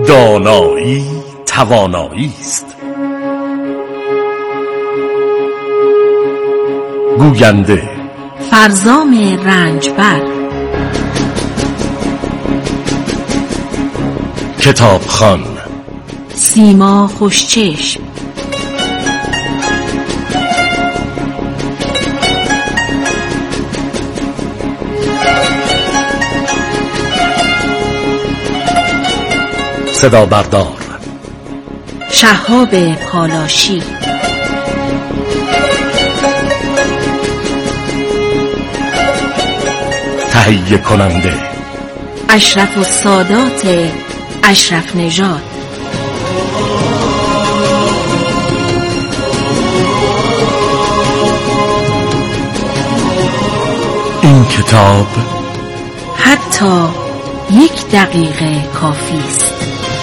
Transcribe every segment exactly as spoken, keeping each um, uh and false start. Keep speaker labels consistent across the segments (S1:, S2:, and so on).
S1: دانایی توانایی است. گوینده
S2: فرزام رنجبر.
S1: کتابخوان
S2: سیما خوشچشم.
S1: صدا بردار
S2: شهاب پالاشی.
S1: تهیه کننده
S2: اشرف السادات اشرف نژاد.
S1: این کتاب
S2: حتی یک دقیقه کافی است.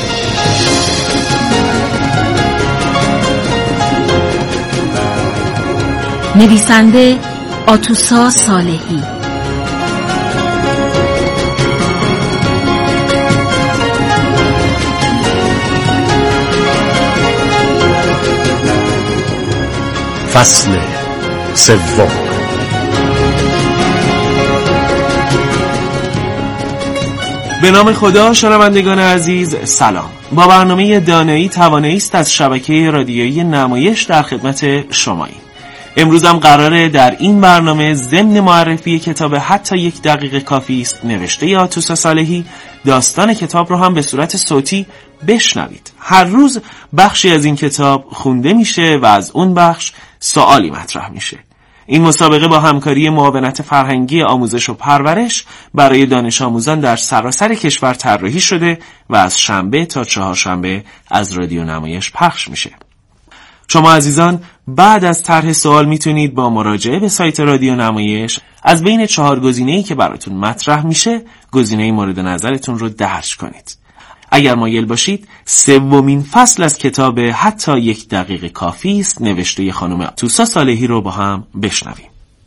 S2: نویسنده آتوسا صالحی.
S1: فصل سوم.
S3: به نام خدا. شنوندگان عزیز سلام. با برنامه دانایی توانایی است از شبکه رادیویی نمایش در خدمت شماییم. امروز هم قراره در این برنامه ضمن معرفی کتاب حتی یک دقیقه کافی است نوشته آتوسا صالحی داستان کتاب رو هم به صورت صوتی بشنوید. هر روز بخشی از این کتاب خونده میشه و از اون بخش سوالی مطرح میشه. این مسابقه با همکاری معاونت فرهنگی آموزش و پرورش برای دانش آموزان در سراسر کشور طراحی شده و از شنبه تا چهارشنبه از رادیو نمایش پخش میشه. شما عزیزان بعد از طرح سوال میتونید با مراجعه به سایت رادیو نمایش از بین چهار گزینه‌ای که براتون مطرح میشه گزینه مورد نظرتون رو درج کنید. اگر مایل باشید سومین فصل از کتاب حتی یک دقیقه کافی است نوشته خانم آتوسا صالحی رو با هم بشنویم.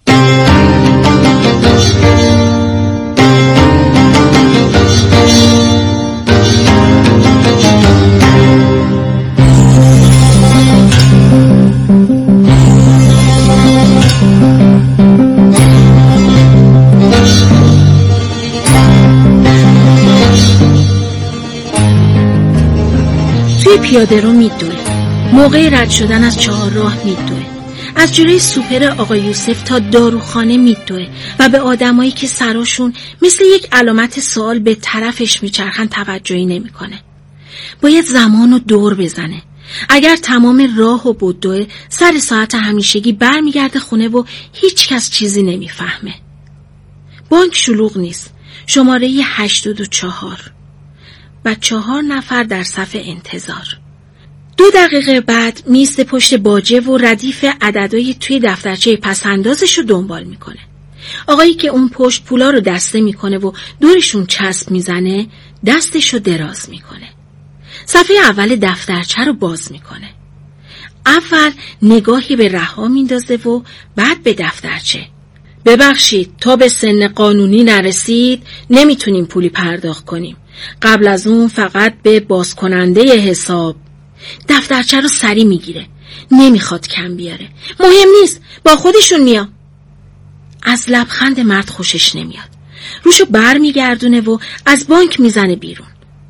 S2: پیاده رو میدوه، موقع رد شدن از چهار راه میدوه، از جلوی سوپر آقا یوسف تا داروخانه میدوه و به آدمایی که سراشون مثل یک علامت سوال به طرفش میچرخن توجهی نمیکنه. باید زمانو دور بزنه. اگر تمام راهو بدوه سر ساعت همیشگی برمیگرده خونه و هیچ کس چیزی نمیفهمه. بانک شلوغ نیست. شماره هشتاد و چهار و چهار نفر در صف انتظار. دو دقیقه بعد میز پشت باجه و ردیف عددهای توی دفترچه پسندازش رو دنبال میکنه. آقایی که اون پشت پولا رو دسته میکنه و دورشون چسب میزنه دستش رو دراز میکنه. صفحه اول دفترچه رو باز میکنه. اول نگاهی به رها میندازه و بعد به دفترچه. ببخشید تا به سن قانونی نرسید نمیتونیم پولی پرداخت کنیم. قبل از اون فقط به بازکننده حساب. دفترچه رو سری میگیره. نمیخواد کم بیاره. مهم نیست، با خودشون میام. از لبخند مرد خوشش نمیاد. روشو بر میگردونه و از بانک میزنه بیرون.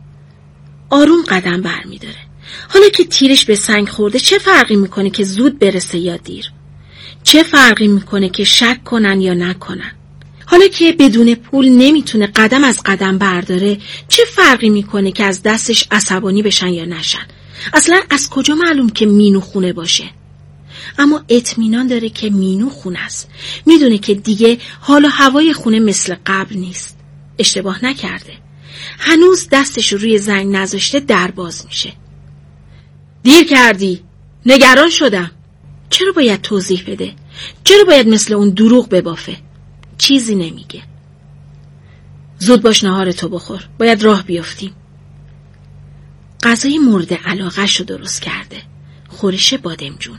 S2: آروم قدم بر میداره. حالا که تیرش به سنگ خورده چه فرقی میکنه که زود برسه یا دیر؟ چه فرقی میکنه که شک کنن یا نکنن؟ حالا که بدون پول نمیتونه قدم از قدم برداره چه فرقی میکنه که از دستش عصبانی بشن یا نشن؟ اصلا از کجا معلوم که مینو خونه باشه؟ اما اطمینان داره که مینو خونه است. میدونه که دیگه حال و هوای خونه مثل قبل نیست. اشتباه نکرده. هنوز دستش روی زنگ نذاشته در باز میشه. دیر کردی. نگران شدم. چرا باید توضیح بده؟ چرا باید مثل اون دروغ ببافه؟ چیزی نمیگه. زود باش نهارتو بخور. باید راه بیافتیم. غذای مورد علاقه‌شو درست کرده. خورش بادمجون.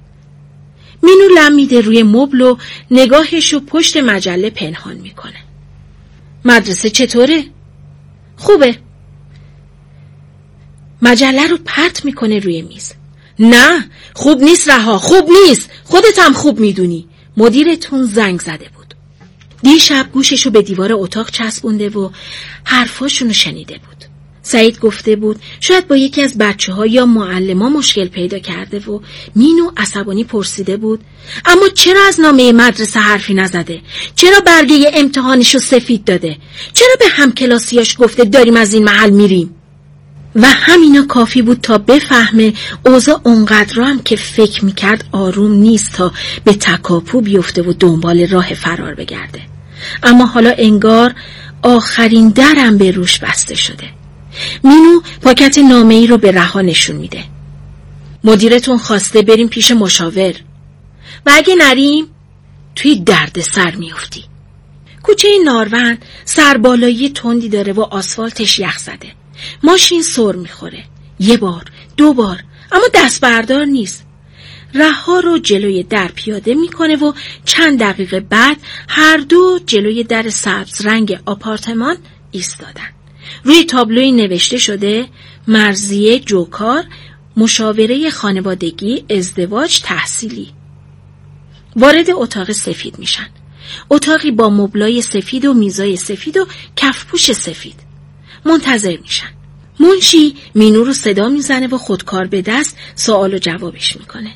S2: مینو لم میده روی مبل و نگاهشو پشت مجله پنهان میکنه. مدرسه چطوره؟ خوبه. مجله رو پرت میکنه روی میز. نه خوب نیست رها، خوب نیست، خودت هم خوب میدونی. مدیرتون زنگ زده بود. دیشب گوششو به دیوار اتاق چسبونده و حرفاشونو شنیده بود. سعید گفته بود شاید با یکی از بچه ها یا معلم ها مشکل پیدا کرده و مینو عصبانی پرسیده بود اما چرا از نامه مدرسه حرفی نزده؟ چرا برگه امتحانشو سفید داده؟ چرا به همکلاسیاش گفته داریم از این محل میریم؟ و همینا کافی بود تا بفهمه اوضاع اونقدر هم که فکر میکرد آروم نیست تا به تکاپو بیفته و دنبال راه فرار بگرده. اما حالا انگار آخرین درم به روش بسته شده. مینو پاکت نامه ای رو به رها نشون میده. مدیرتون خواسته بریم پیش مشاور و اگه نریم توی درد سر میافتی. کوچه نارون سربالایی تندی داره و آسفالتش یخ زده. ماشین سر میخوره. یه بار، دو بار، اما دست بردار نیست. رها رو جلوی در پیاده میکنه و چند دقیقه بعد هر دو جلوی در سبز رنگ آپارتمان ایستادن. روی تابلوی نوشته شده مرضیه جوکار، مشاوره خانوادگی، ازدواج، تحصیلی. وارد اتاق سفید میشن. اتاقی با مبلای سفید و میزای سفید و کفپوش سفید. منتظر میشن. منشی مینو رو صدا میزنه و خودکار به دست سوال و جوابش میکنه.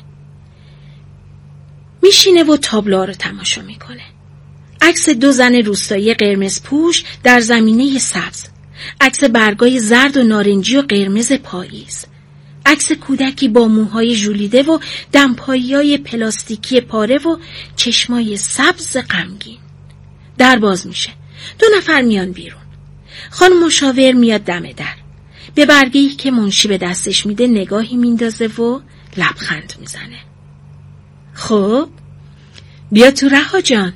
S2: میشینه و تابلوها رو تماشا میکنه. عکس دو زن روستایی قرمز پوش در زمینه سبز. عکس برگای زرد و نارنجی و قرمز پاییز. عکس کودکی با موهای ژولیده و دمپایی‌های پلاستیکی پاره و چشمای سبز غمگین. در باز میشه. دو نفر میان بیرون. خانم مشاور میاد دم در. به برگه‌ای که منشی به دستش میده نگاهی میندازه و لبخند میزنه. خب بیا تو رها جان.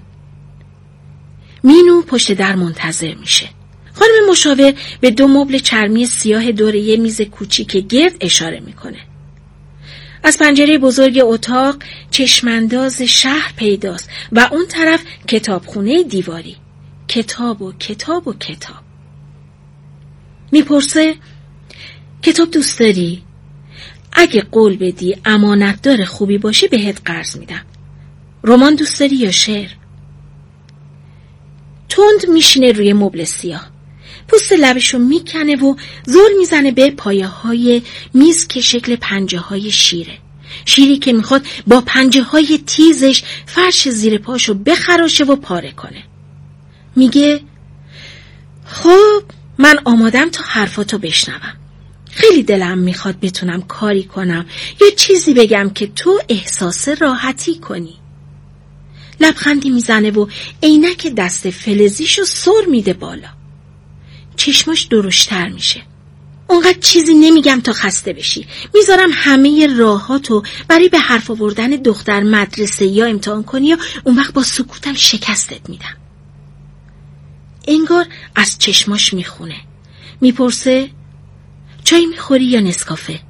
S2: مینو پشت در منتظر میشه. خانم مشاور به دو مبل چرمی سیاه دور یه میز کوچیک گرد اشاره میکنه. از پنجره بزرگ اتاق چشمانداز شهر پیداست و اون طرف کتابخونه دیواری. کتاب و کتاب و کتاب. میپرسه کتاب دوست داری؟ اگه قول بدی امانتدار خوبی باشی بهت قرض میدم. رمان دوست داری یا شعر؟ تند میشینه روی مبل سیاه. پوست لبشو میکنه و زل میزنه به پایه های میز که شکل پنجه های شیره. شیری که میخواد با پنجه های تیزش فرش زیر پاشو بخراشه و پاره کنه. میگه خب من آمادم تا حرفاتو بشنوم. خیلی دلم میخواد بتونم کاری کنم یا چیزی بگم که تو احساس راحتی کنی. لبخندی میزنه و عینک دست فلزیشو سر میده بالا. چشماش درشتر میشه. اونقدر چیزی نمیگم تا خسته بشی. میذارم همه راهاتو برای به حرف آوردن دختر مدرسه یا امتحان کنی یا اون وقت با سکوتم شکستت میدم. انگار از چشماش میخونه. میپرسه چای میخوری یا نسکافه؟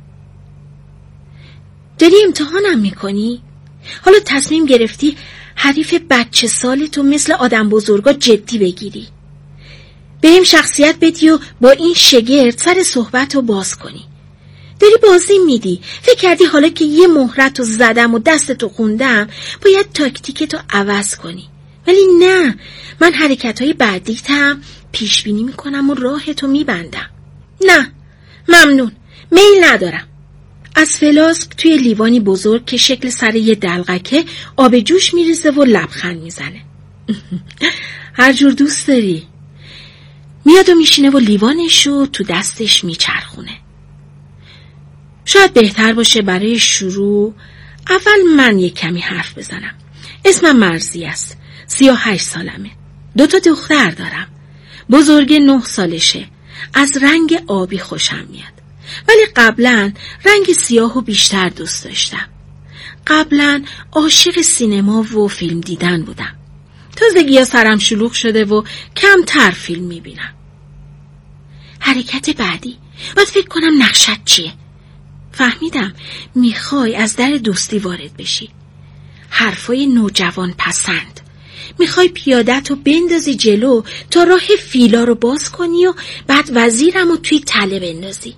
S2: داری امتحانم میکنی؟ حالا تصمیم گرفتی حریف بچه سالتو مثل آدم بزرگا جدی بگیری. بهم شخصیت بدی و با این شگرد سر صحبتو باز کنی. داری بازی میدی. فکر کردی حالا که یه مهرتو زدم و دستتو خوندم باید تاکتیکتو عوض کنی. ولی نه، من حرکتهای بعدیتم پیش بینی میکنم و راهتو میبندم. نه ممنون، میل ندارم. از فلاسک توی لیوانی بزرگ که شکل سر یه دلغکه آب جوش میریزه و لبخند میزنه. هر جور دوست داری. میاد و میشینه و لیوانشو تو دستش میچرخونه. شاید بهتر باشه برای شروع اول من یک کمی حرف بزنم. اسمم مرضیه است. سی و هشت سالمه. دو تا دختر دارم. بزرگ نه سالشه. از رنگ آبی خوشم میاد. ولی قبلا رنگ سیاهو بیشتر دوست داشتم. قبلا عاشق سینما و فیلم دیدن بودم. تازگی‌ها سرم شلوغ شده و کمتر فیلم میبینم. حرکت بعدی باید فکر کنم نقشت چیه. فهمیدم میخوای از در دوستی وارد بشی. حرفای نوجوان پسند. میخوای پیادت رو بندازی جلو تا راه فیلا رو باز کنی و بعد وزیرم رو توی تله بندازی.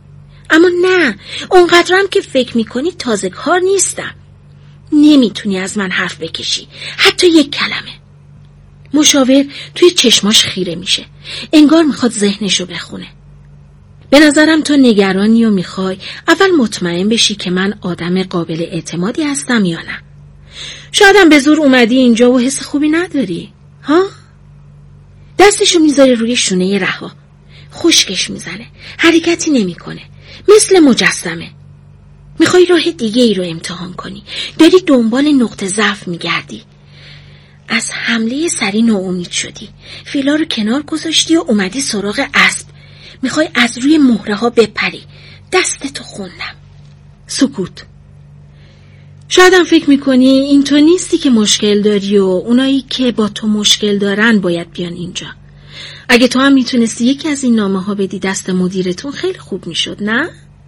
S2: اما نه، اونقدرم که فکر میکنی تازه کار نیستم. نمیتونی از من حرف بکشی، حتی یک کلمه. مشاور توی چشماش خیره میشه، انگار میخواد ذهنشو بخونه. به نظرم تو نگرانی و میخوای اول مطمئن بشی که من آدم قابل اعتمادی هستم یا نه. شایدم به زور اومدی اینجا و حس خوبی نداری، ها؟ دستشو میذاره روی شونه رها، خشکش میزنه، حرکتی نمیکنه، مثل مجسمه. میخوای راه دیگه ای رو امتحان کنی، داری دنبال نقطه ضعف میگردی. از حمله سری ناامید شدی، فیلا رو کنار گذاشتی و اومدی سراغ اسب. میخوای از روی مهره ها بپری. دستتو خوندم. سکوت. شایدم فکر میکنی این تو نیستی که مشکل داری و اونایی که با تو مشکل دارن باید بیان اینجا. اگه تو هم میتونستی یکی از این نامه ها بدی دست مدیرتون خیلی خوب میشد، نه؟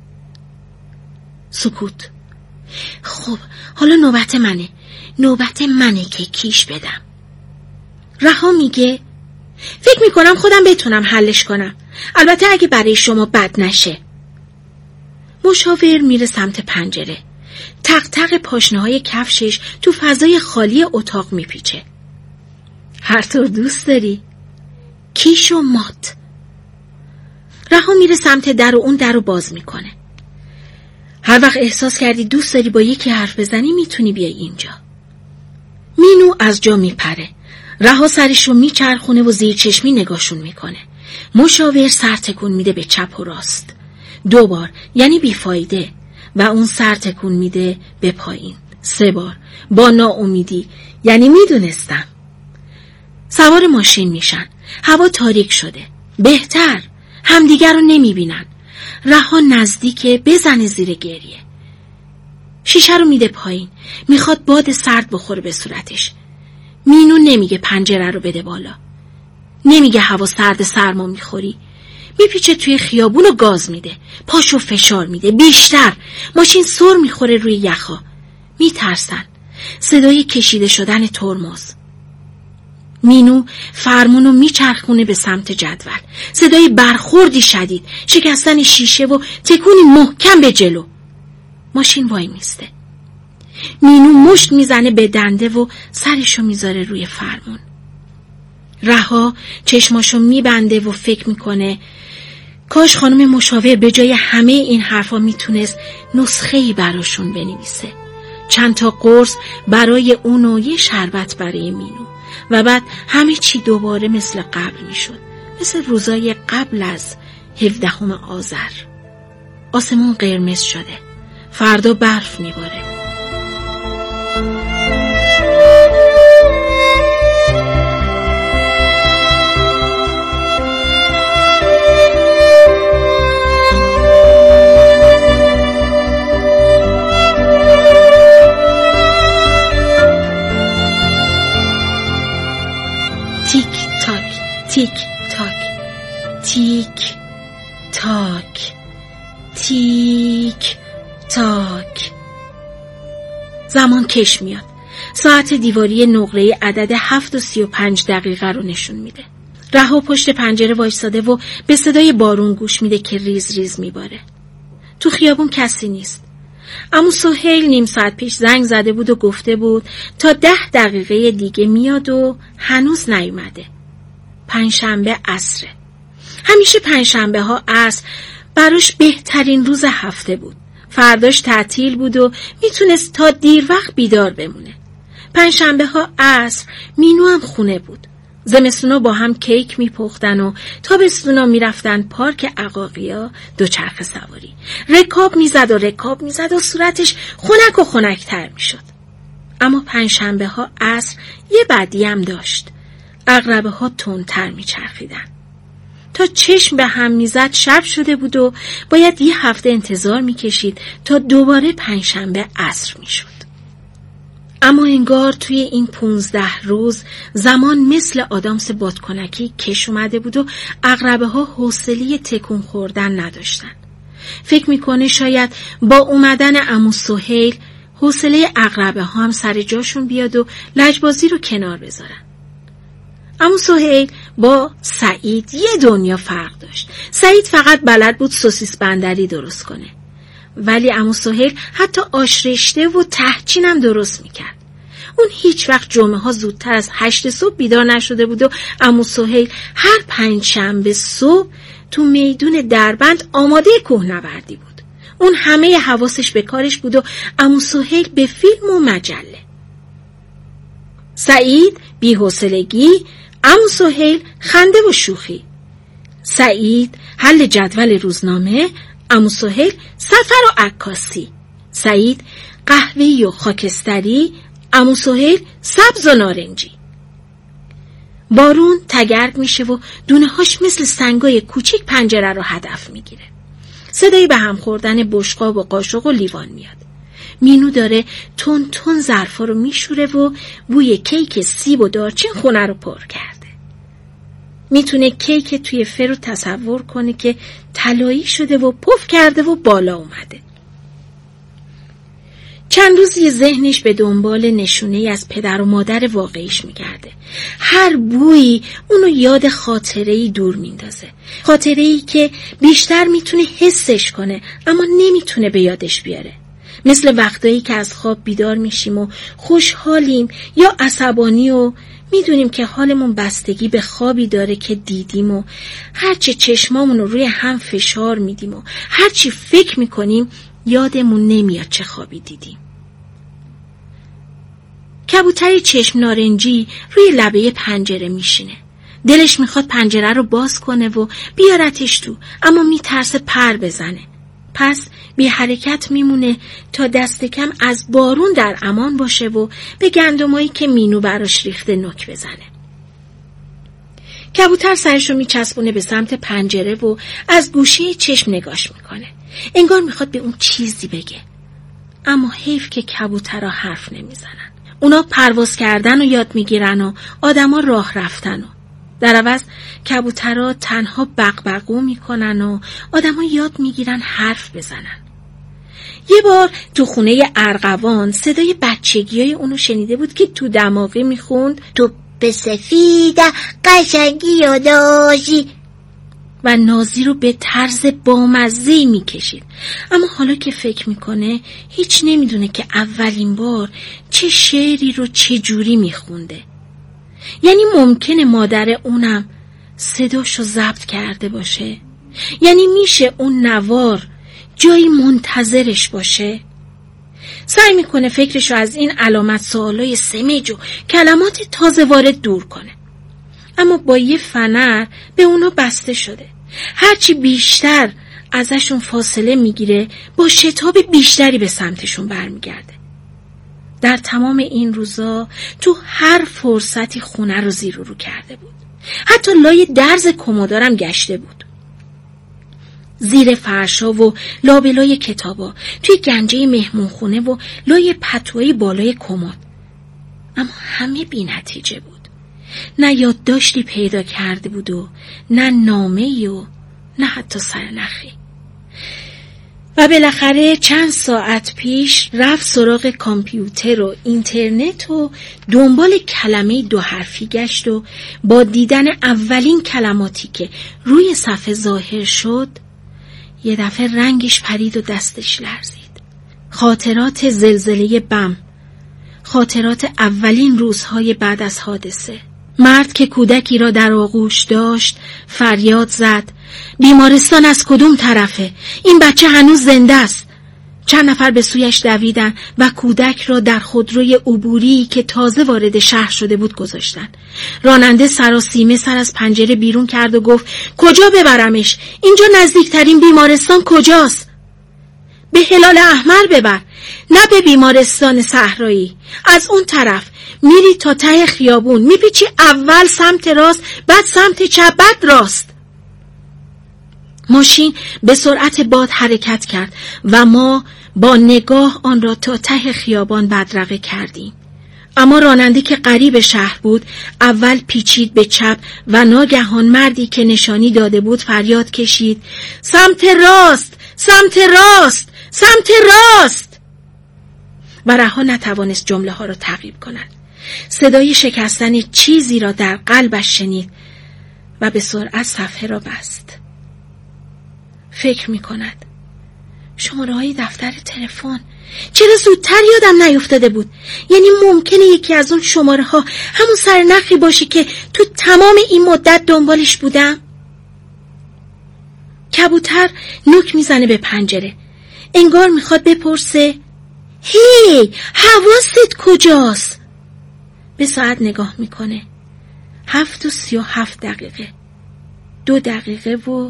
S2: سکوت. خب حالا نوبت منه، نوبت منه که کیش بدم. رها میگه فکر میکنم خودم بتونم حلش کنم، البته اگه برای شما بد نشه. مشاور میره سمت پنجره، تق تق پاشنه های کفشش تو فضای خالی اتاق میپیچه. هر طور دوست داری، کیش و مات. رها میره سمت در و اون در رو باز میکنه. هر وقت احساس کردی دوست داری با یکی حرف بزنی میتونی بیای اینجا. مینو از جا میپره. رها سرش رو میچرخونه و زیر چشمی نگاشون میکنه. مشاور سر تکون میده به چپ و راست. دو بار یعنی بیفایده و اون سر تکون میده به پایین. سه بار با ناامیدی یعنی میدونستم. سوار ماشین میشن. هوا تاریک شده. بهتر همدیگر رو نمیبینن. رها نزدیکه بزنه زیر گریه. شیشه رو میده پایین. میخواد باد سرد بخوره به صورتش. مینو نمیگه پنجره رو بده بالا. نمیگه هوا سرد سرما میخوری. میپیچه توی خیابون و گاز میده. پاشو فشار میده. بیشتر. ماشین سر میخوره روی یخا. میترسن. صدای کشیده شدن ترمز. مینو فرمونو میچرخونه به سمت جدول. صدای برخوردی شدید، شکستن شیشه و تکونی محکم به جلو. ماشین وای میسته. مینو مشت میزنه به دنده و سرشو میذاره روی فرمون. رها چشماشو میبنده و فکر میکنه کاش خانم مشاور به جای همه این حرفا میتونست نسخه‌ای براشون بنویسه. چند تا قرص برای اون و یه شربت برای مینو و بعد همه چی دوباره مثل قبل میشد، مثل روزای قبل از هفدهم آذر. آسمون قرمز شده، فردا برف میباره. تیک تاک تیک تاک تیک تاک تیک تاک. زمان کش میاد. ساعت دیواری نقره عدد هفت و سی و پنج دقیقه رو نشون میده. رها پشت پنجره وایساده و به صدای بارون گوش میده که ریز ریز میباره. تو خیابون کسی نیست. عمو سهیل نیم ساعت پیش زنگ زده بود و گفته بود تا ده دقیقه دیگه میاد و هنوز نیومده. پنجشنبه عصره. همیشه پنجشنبه ها عصر براش بهترین روز هفته بود. فرداش تعطیل بود و میتونست تا دیر وقت بیدار بمونه. پنجشنبه ها عصر مینو هم خونه بود. زمستونا با هم کیک میپختن و تابستونا میرفتن پارک عقاقیا دوچرخه سواری. رکاب میزد و رکاب میزد و صورتش خنک و خنکتر میشد. اما پنجشنبه ها عصر یه بدی هم داشت. عقربه ها تندتر میچرخیدن. تا چشم به هم میزد شب شده بود و باید یه هفته انتظار میکشید تا دوباره پنجشنبه عصر میشد. اما انگار توی این پونزده روز زمان مثل آدامس بادکنکی کش اومده بود و عقربه ها حوصله تکون خوردن نداشتن. فکر میکنه شاید با اومدن عمو سهیل حوصله عقربه ها هم سر جاشون بیاد و لجبازی رو کنار بذارن. عمو سهیل با سعید یه دنیا فرق داشت. سعید فقط بلد بود سوسیس بندری درست کنه، ولی عمو سهیل حتی آش رشته و تهچین هم درست میکرد. اون هیچ وقت جمعه ها زودتر از هشت صبح بیدار نشده بود و عمو سهیل هر پنجشنبه صبح تو میدون دربند آماده کوهنوردی بود. اون همه حواسش به کارش بود و عمو سهیل به فیلم و مجله. سعید بی‌حوصلگی، عمو سهیل خنده و شوخی. سعید حل جدول روزنامه، عمو سهیل سفر و عکاسی. سعید قهوه‌ای و خاکستری، عمو سهیل سبز و نارنجی. بارون تگرگ میشه و دونه هاش مثل سنگای کوچیک پنجره رو هدف میگیره. صدای به هم خوردن بشقاب و قاشق و لیوان میاد. مینو داره تون تون ظرفا رو میشوره و بوی کیک سیب و دارچین خونه رو پر کرده. میتونه کیک توی فرو تصور کنه که طلایی شده و پف کرده و بالا اومده. چند روزی ذهنش به دنبال نشونه از پدر و مادر واقعیش میگرده. هر بویی اونو یاد خاطره‌ای دور میندازه. خاطره‌ای که بیشتر میتونه حسش کنه اما نمیتونه به یادش بیاره. مثل وقتایی که از خواب بیدار میشیم و خوشحالیم یا عصبانی و میدونیم که حالمون بستگی به خوابی داره که دیدیم و هرچی چشمامون رو روی هم فشار میدیم و هرچی فکر میکنیم یادمون نمیاد چه خوابی دیدیم. کبوتری چشم نارنجی روی لبه پنجره میشینه. دلش میخواد پنجره رو باز کنه و بیارتش تو، اما میترسه پر بزنه. پس بی حرکت میمونه تا دست کم از بارون در امان باشه و به گندمایی که مینو براش ریخته نوک بزنه. کبوتر سرشو میچسبونه به سمت پنجره و از گوشه چشم نگاش میکنه. انگار میخواد به اون چیزی بگه، اما حیف که کبوترها حرف نمیزنن. اونا پرواز کردن و یاد میگیرن و آدما راه رفتن و در عوض کبوترها تنها بقبقو میکنن و آدما یاد میگیرن حرف بزنن. یه بار تو خونه ارغوان صدای بچگیای اونو شنیده بود که تو دماغی میخوند تو به سفید قشنگی و داشی و نازی رو به طرز بامزه‌ای میکشید. اما حالا که فکر میکنه هیچ نمیدونه که اولین بار چه شعری رو چه جوری میخونده. یعنی ممکنه مادر اونم صداشو ضبط کرده باشه؟ یعنی میشه اون نوار جایی منتظرش باشه؟ سعی میکنه فکرشو از این علامت سوالای سمج و کلمات تازه وارد دور کنه، اما با یه فنر به اونا بسته شده. هرچی بیشتر ازشون فاصله میگیره با شتاب بیشتری به سمتشون برمیگرده. در تمام این روزا تو هر فرصتی خونه رو زیر و رو کرده بود. حتی لای درز کمدارم گشته بود، زیر فرشا و لابلای کتابا، توی گنجه مهمون خونه و لای پتوهای بالای کمد. اما همه بی نتیجه بود. نه یادداشتی پیدا کرده بود و نه نامه‌ای و نه حتی سرنخی. و بالاخره چند ساعت پیش رفت سراغ کامپیوتر و اینترنت و دنبال کلمه دو حرفی گشت و با دیدن اولین کلماتی که روی صفحه ظاهر شد یه دفعه رنگش پرید و دستش لرزید. خاطرات زلزله بم، خاطرات اولین روزهای بعد از حادثه. مرد که کودکی را در آغوش داشت فریاد زد بیمارستان از کدوم طرفه؟ این بچه هنوز زنده است. چند نفر به سویش دویدن و کودک را در خودروی عبوری که تازه وارد شهر شده بود گذاشتن. راننده سراسیمه سر از پنجره بیرون کرد و گفت کجا ببرمش؟ اینجا نزدیکترین بیمارستان کجاست؟ به هلال احمر ببر، نه به بیمارستان صحرایی. از اون طرف میری تا ته خیابون، میپیچی اول سمت راست، بعد سمت چپ، بعد راست. ماشین به سرعت باد حرکت کرد و ما با نگاه آن را تا ته خیابان بدرقه کردیم. اما راننده که قریب شهر بود اول پیچید به چپ و ناگهان مردی که نشانی داده بود فریاد کشید سمت راست، سمت راست، سمت راست. و رها نتوانست جمله ها را تعقیب کند. صدای شکستن چیزی را در قلبش شنید و به سرعت صفحه را بست. فکر می کند شماره های دفتر تلفن، چرا زودتر یادم نیفتاده بود؟ یعنی ممکنه یکی از اون شماره ها همون سرنخی باشه که تو تمام این مدت دنبالش بودم. کبوتر نوک میزنه به پنجره، انگار میخواد بپرسه هی حواست کجاست؟ به ساعت نگاه میکنه، هفت و سی و هفت دقیقه، دو دقیقه و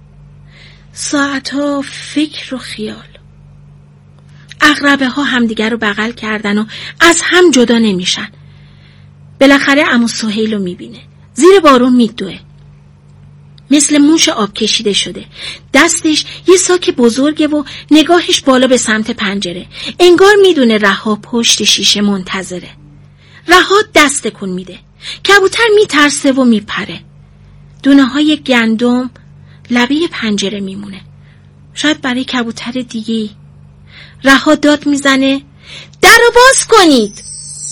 S2: ساعتها فکر و خیال. عقربه ها همدیگر رو بغل کردن و از هم جدا نمیشن. بالاخره عمو سهیل رو میبینه، زیر بارون میدوه، مثل موش آب کشیده شده، دستش یه ساک بزرگه و نگاهش بالا به سمت پنجره، انگار میدونه رها پشت شیشه منتظره. رها دست تکون میده، کبوتر میترسه و میپره. دونه های گندم لبه پنجره میمونه، شاید برای کبوتر دیگه. رها داد میزنه در رو باز کنید.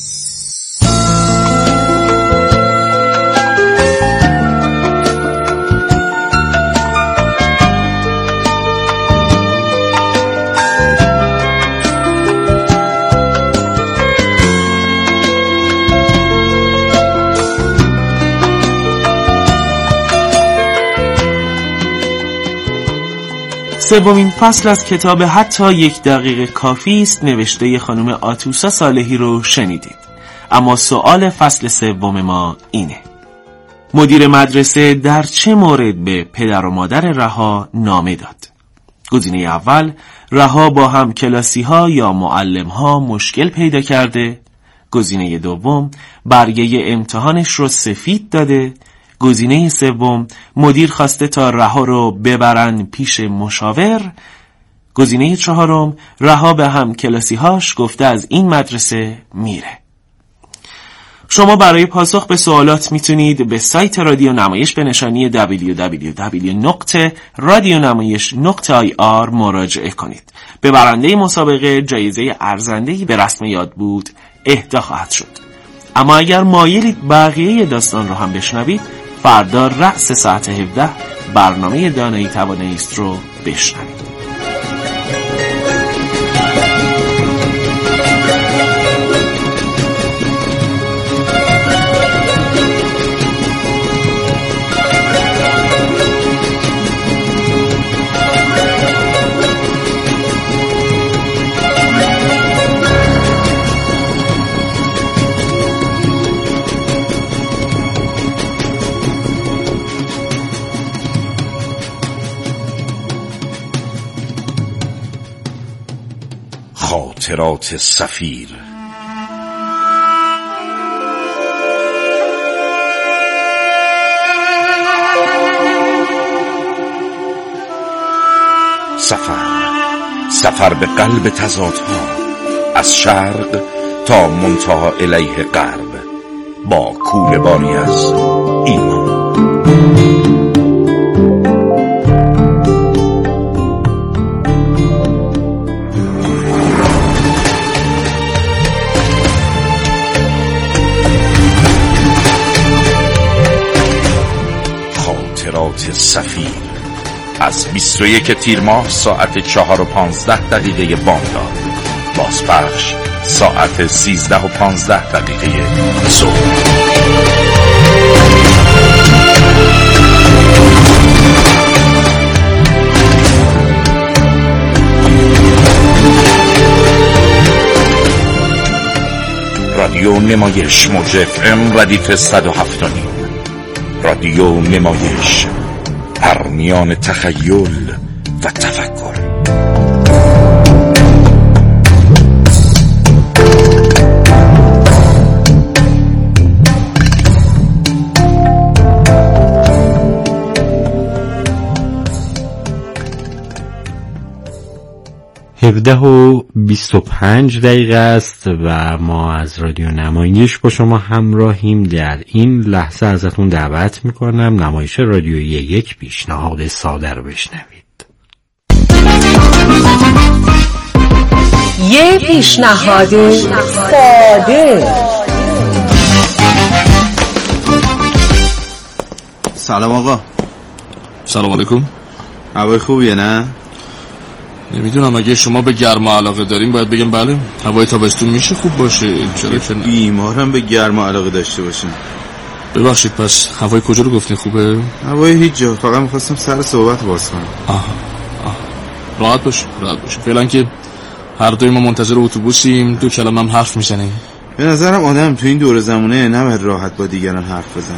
S3: سومین فصل از کتاب حتی یک دقیقه کافی است نوشته خانم آتوسا صالحی رو شنیدید. اما سوال فصل سوم ما اینه: مدیر مدرسه در چه مورد به پدر و مادر رها نامه داد؟ گزینه اول، رها با هم کلاسی ها یا معلم ها مشکل پیدا کرده. گزینه دوم، برگه امتحانش رو سفید داده. گزینه سوم، مدیر خواسته تا رها رو ببرن پیش مشاور. گزینه چهارم، رها به هم کلاسی‌هاش گفته از این مدرسه میره. شما برای پاسخ به سوالات میتونید به سایت رادیو نمایش به نشانی دبلیو دبلیو دبلیو دات رادیو نمایش دات آی آر مراجعه کنید. به برنده مسابقه جایزه ارزنده‌ای به رسم یاد بود اهدا خواهد شد. اما اگر مایلید بقیه داستان رو هم بشنوید، فردا رأس ساعت هفده برنامه دانایی توانایی است رو بشنوید.
S4: خاطرات سفیر. سفر سفر به قلب تضادها، از شرق تا منتهی الیه غرب، با کوله باری از ایمان. سفیر از بیست و یک تیر ماه ساعت چهار و پانزده دقیقه بامداد، بازپخش ساعت سیزده و پانزده دقیقه صبح. رادیو نمایش موج اف ام ردیف صد و هفت و نیم. رادیو نمایش، پرمیان تخیل و تفکر.
S5: هفده و بیست و پنج دقیقه است و ما از رادیو نمایش با شما همراهیم. در این لحظه ازتون دعوت میکنم نمایش رادیویی یک پیشنهاد ساده رو بشنوید.
S6: یک پیشنهاد ساده. سلام آقا.
S7: سلام علیکم.
S6: هوای خوبیه نه؟
S7: نمیدونم، اگه شما به گرما علاقه داریم باید بگم بله. هوای تابستون میشه خوب باشه، چرا که نه؟
S6: بیمارم به گرما علاقه داشته باشیم.
S7: ببخشید، پس هوای کجا رو گفتین خوبه؟
S6: هوای هیچ جا، فقط میخواستم سر صحبت باز کنم.
S7: آها آه. راحت باش راحت باش. فعلا که هر دوی ما منتظر اتوبوسیم، دو کلمه هم حرف میزنیم.
S6: به نظرم آدم تو این دور زمونه نباید راحت با دیگران حرف بزنه.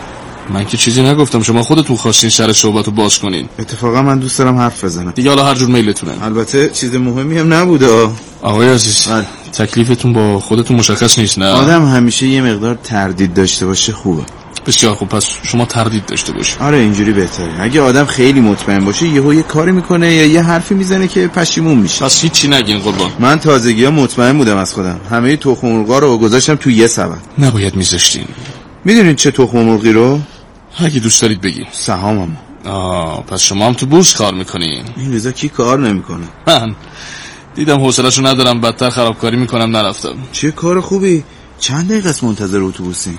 S7: من که چیزی نگفتم، شما خودتون خواستین سر صحبت رو باز کنین.
S6: اتفاقا من دوست دارم حرف بزنم
S7: دیگه، حالا هر جور میلتونه.
S6: البته چیز مهمی هم نبوده.
S7: آقای عزیز
S6: بله.
S7: تکلیفتون با خودتون مشخص نیست نه؟
S6: آدم همیشه یه مقدار تردید داشته باشه خوبه.
S7: بسیار خوب، پس شما تردید داشته باشید.
S6: آره اینجوری بهتره. اگه آدم خیلی مطمئن باشه یهو یه کاری میکنه یا یه حرفی میزنه که پشیمون میشه.
S7: پس هیچی نگین قربان.
S6: من تازگی‌ها مطمئن بودم از خودم. همه تخم مرغا رو گذاشتم تو یه سبد.
S7: نباید میذاشتین.
S6: میدونید چه تخم مرغی رو؟
S7: اگه دوست دارید بگین.
S6: سهامم.
S7: آه، پس شما هم تو بورس کار میکنین؟
S6: این روزا کی کار نمیکنه؟
S7: من دیدم حوصله‌شو ندارم، بدتر خرابکاری میکنم نرفتم.
S6: چه کار خوبی. چند دقیقه است منتظر اتوبوسی؟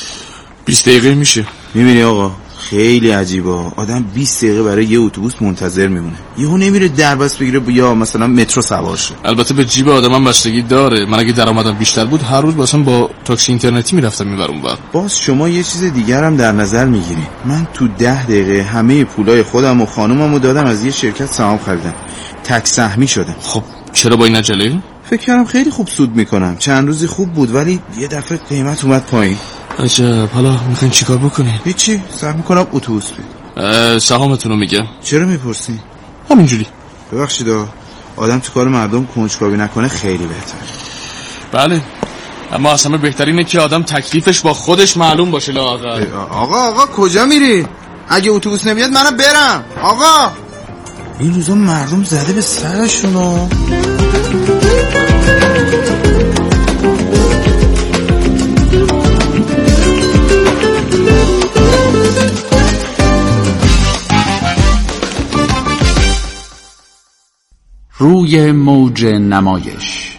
S7: بیست دقیقه میشه.
S6: میبینی آقا خیلی عجیبه، آدم بیست دقیقه برای یه اتوبوس منتظر میمونه، یهو نمیره دربست بگیره یا مثلا مترو سوار شه.
S7: البته به جیب آدمم بستگی داره. من اگه درآمدم بیشتر بود هر روز مثلا با تاکسی اینترنتی میرفتم اینور اونور.
S6: باز شما یه چیز دیگر هم در نظر میگیری. من تو ده دقیقه همه پولای خودم و خانوممو دادم، از یه شرکت سهام خریدم، تک سهمی شدم.
S7: خب چرا با این عجله؟
S6: فکر کردم خیلی خوب سود میکنم، چند روزی خوب بود ولی یه دفعه قیمت اومد پایین.
S7: عجب. حالا میخواین چیکار بکنین؟
S6: هیچی، سعی میکنم اتوبوس بید.
S7: سهامتون رو میگم.
S6: چرا میپرسی؟
S7: همینجوری.
S6: ببخشید آدم تو کار مردم کنجکاوی نکنه خیلی بهتر.
S7: بله، اما از همه بهترینه که آدم تکلیفش با خودش معلوم باشه. لااقل
S6: آقا آقا کجا میری؟ اگه اتوبوس نمیاد منم برم. آقا این روزا مردم زده به سرشونو.
S8: روی موج نمایش.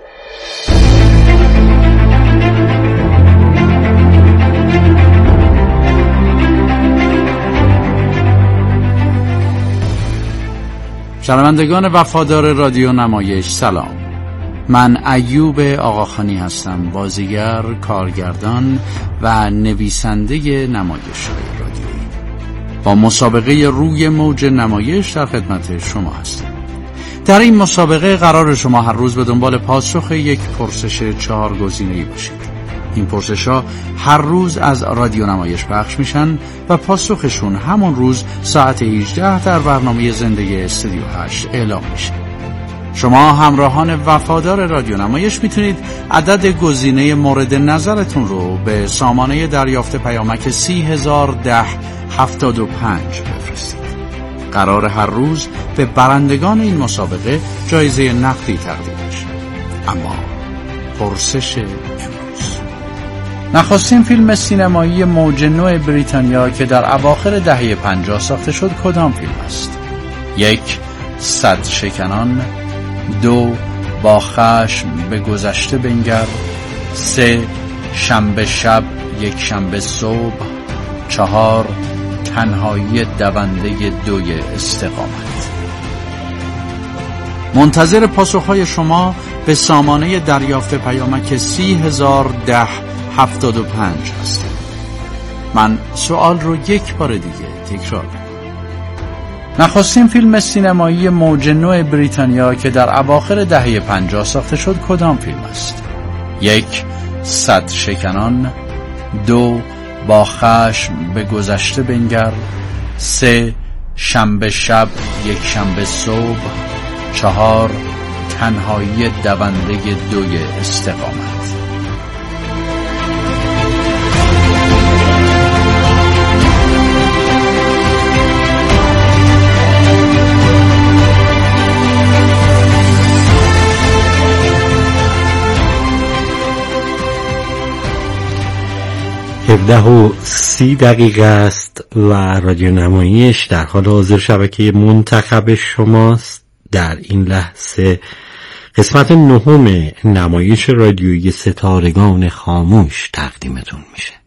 S8: شنوندگان وفادار رادیو نمایش سلام. من ایوب آقاخانی هستم، بازیگر، کارگردان و نویسنده نمایش‌های رادیویی. با مسابقه روی موج نمایش در خدمت شما هستم. در این مسابقه قرار شما هر روز به دنبال پاسخ یک پرسش چهار گزینه‌ای باشید. این پرسش‌ها هر روز از رادیو نمایش پخش میشن و پاسخشون همون روز ساعت هجده در برنامه زنده استودیو هشت اعلام میشه. شما همراهان وفادار رادیو نمایش میتونید عدد گزینه مورد نظرتون رو به سامانه دریافت پیامک سی هزار ده هفتاد و پنج بفرستید. قرار هر روز به برندگان این مسابقه جایزه نقدی تقدیم بشه. اما پرسش امروز: نخستین فیلم سینمایی موج نو بریتانیا که در اواخر دهه پنجاه ساخته شد کدام فیلم است؟ یک، صد شکنان. دو، با خشم به گذشته بنگر. سه، شنبه شب یک شنبه صبح. چهار، تنهایی دونده دوی استقامت. منتظر پاسخهای شما به سامانه دریافت پیامک سی هزار ده هفتاد و پنج هستم. من سوال رو یک بار دیگه تکرار کنم. نخستین فیلم سینمایی موج نو بریتانیا که در اواخر دهه پنجاه ساخته شد کدام فیلم است؟ یک، صد شکنان. دو، با خشم به گذشته بنگر. سه، شنبه شب یک شنبه صبح. چهار، تنهایی دونده دوی استقامت.
S5: هفده و سی دقیقه است و رادیو نمایش در حال حاضر شبکه منتخب شماست. در این لحظه قسمت نهم نمایش رادیویی ستارگان خاموش تقدیمتون میشه.